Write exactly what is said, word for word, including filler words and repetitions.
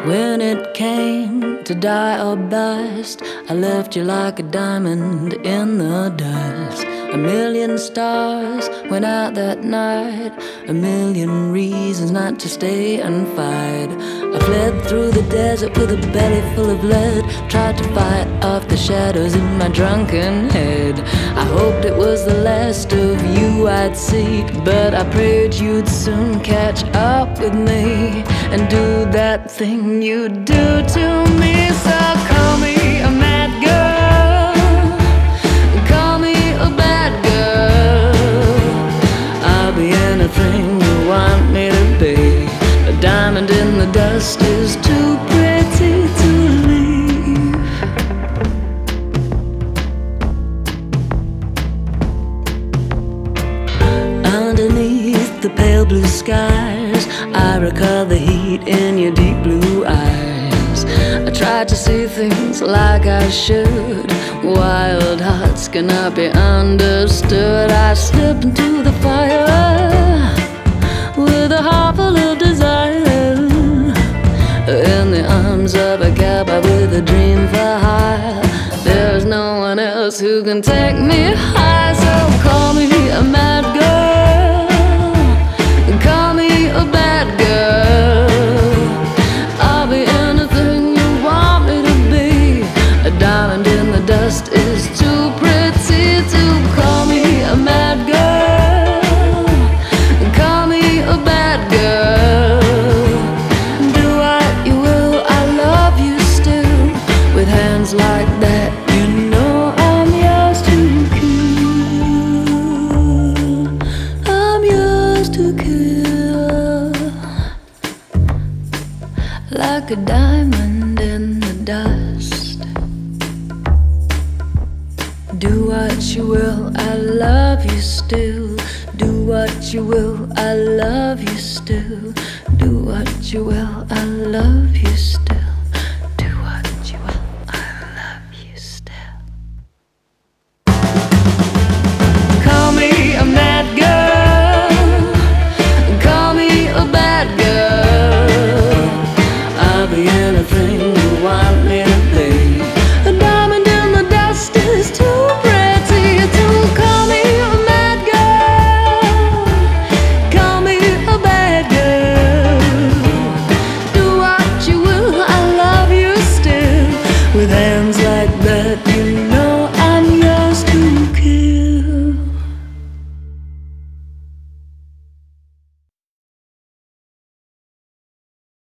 When it came to die or bust, I left you like a diamond in the dust. A million stars went out that night, a million reasons not to stay and fight. I fled through the desert with a belly full of lead, tried to fight off the shadows in my drunken head. I hoped it was the last of you I'd see, but I prayed you'd soon catch up with me and do that thing you do to me. So call me a mad girl, call me a bad girl. I'll be anything you want me to be. A diamond in the dust is too pretty to leave. Underneath the pale blue skies, I recall the heat in your deep blue eyes. I tried to see things like I should. Wild hearts cannot be understood. I slipped into the fire with a heart full of desire, in the arms of a cowboy with a dream for hire. There's no one else who can take me high. So call me a mad girl, call me a bad girl. I'll be anything you want me to be. A diamond in the dust is too pretty to call me a mad girl, call me a bad girl. Do what you will, I love you still. With hands like that, you know I'm yours to kill. I'm yours to kill, like a diamond in the dust. Do what you will, I love you still. Do what you will, I love you still. Do what you will, I love you still. Do what you will, I love you still. Call me a mad girl, call me a bad girl. I'll be anything you want me to be. A diamond in the dust is too pretty to call me a mad girl, call me a bad girl. Do what you will, I love you still. With hands like that, you know